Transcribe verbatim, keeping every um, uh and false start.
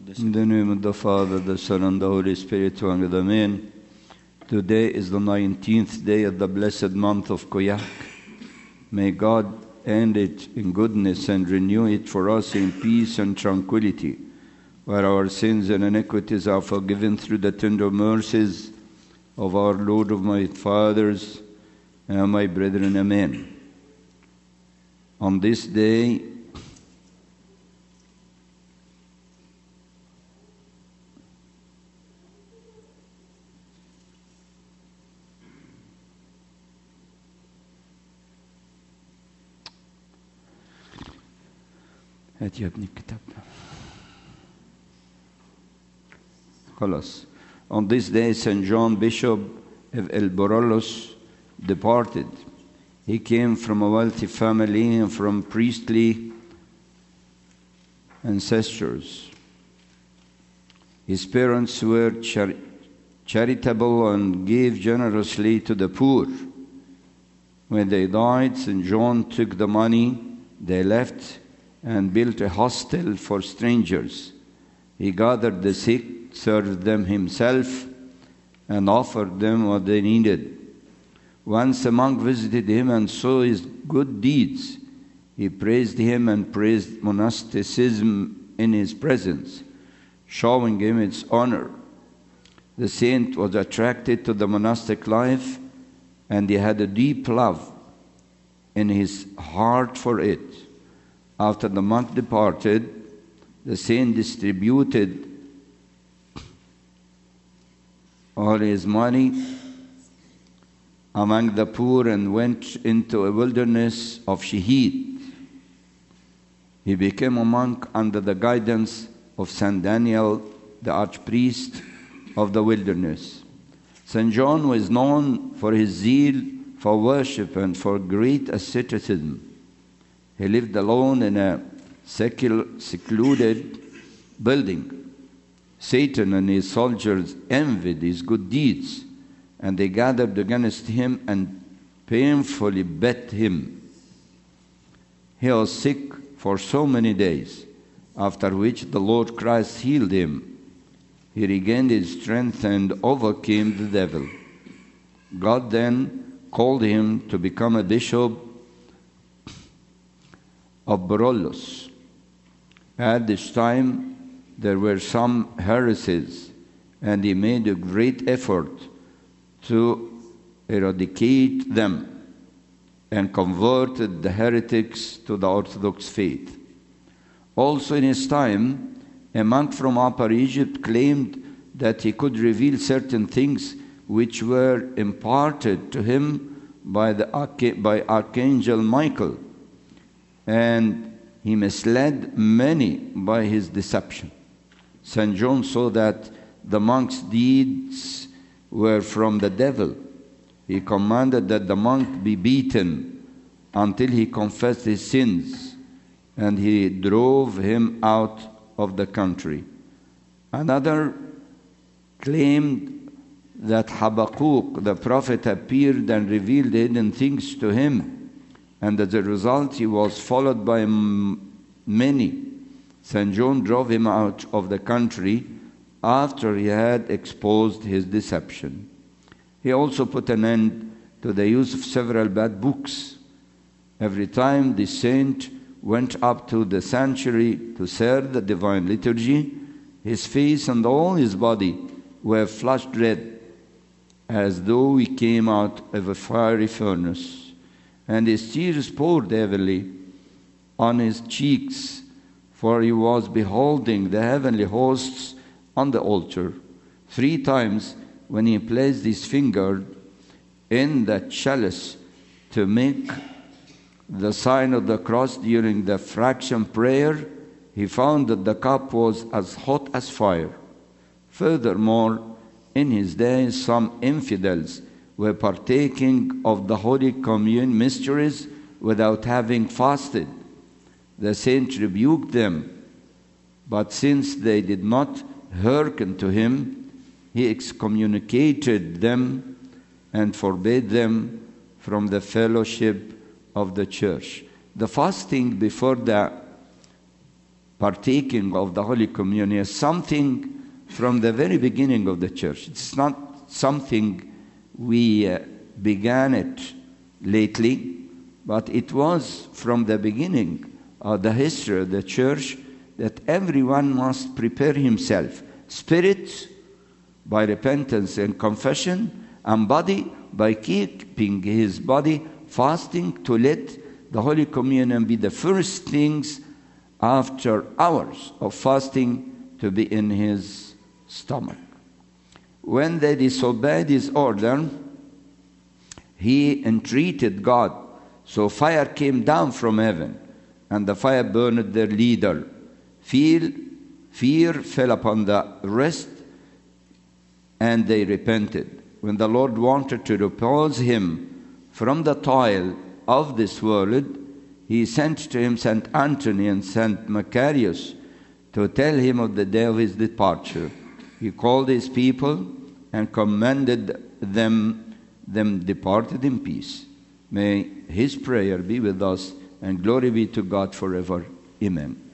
In the name of the Father, the Son, and the Holy Spirit, one God, Amen. Today is the nineteenth day of the blessed month of Koyak. May God end it in goodness and renew it for us in peace and tranquility, where our sins and iniquities are forgiven through the tender mercies of our Lord, of my fathers and my brethren. Amen. On this day, هات يا ابني الكتاب خلاص. On this day, Saint John, Bishop of Elborollos, departed. He came from a wealthy family and from priestly ancestors. His parents were char- charitable and gave generously to the poor. When they died, Saint John took the money they left and built a hostel for strangers. He gathered the sick, served them himself, and offered them what they needed. Once a monk visited him and saw his good deeds. He praised him and praised monasticism in his presence, showing him its honor. The saint was attracted to the monastic life, and he had a deep love in his heart for it. After the monk departed, the saint distributed all his money among the poor and went into a wilderness of Shahid. He became a monk under the guidance of Saint Daniel, the archpriest of the wilderness. Saint John was known for his zeal for worship and for great asceticism. He lived alone in a secular, secluded building. Satan and his soldiers envied his good deeds, and they gathered against him and painfully beat him. He was sick for so many days, after which the Lord Christ healed him. He regained his strength and overcame the devil. God then called him to become a bishop of Borollos. At this time, there were some heresies, and he made a great effort to eradicate them and converted the heretics to the Orthodox faith. Also in his time, a monk from Upper Egypt claimed that he could reveal certain things which were imparted to him by, the Arch- by Archangel Michael, and he misled many by his deception. Saint John saw that the monk's deeds were from the devil. He commanded that the monk be beaten until he confessed his sins, and he drove him out of the country. Another claimed that Habakkuk, the prophet, appeared and revealed hidden things to him, and as a result he was followed by m- many. Saint John drove him out of the country after he had exposed his deception. He also put an end to the use of several bad books. Every time the saint went up to the sanctuary to serve the divine liturgy, his face and all his body were flushed red, as though he came out of a fiery furnace, and his tears poured heavily on his cheeks, for he was beholding the heavenly hosts on the altar. Three times, when he placed his finger in the chalice to make the sign of the cross during the fraction prayer, he found that the cup was as hot as fire. Furthermore, in his days, some infidels were partaking of the Holy Communion mysteries without having fasted. The saint rebuked them, but since they did not hearken to him, he excommunicated them and forbade them from the fellowship of the church. The fasting before the partaking of the Holy Communion is something from the very beginning of the church. It's not something we uh, began it lately, but it was from the beginning of the history of the church that everyone must prepare himself, spirit by repentance and confession, and body by keeping his body fasting, to let the Holy Communion be the first things after hours of fasting to be in his stomach. When they disobeyed his order, he entreated God. So fire came down from heaven, and the fire burned their leader. Fear, fear fell upon the rest, and they repented. When the Lord wanted to repose him from the toil of this world, he sent to him Saint Anthony and Saint Macarius to tell him of the day of his departure. He called his people and commanded them, them departed in peace. May his prayer be with us, and glory be to God forever. Amen.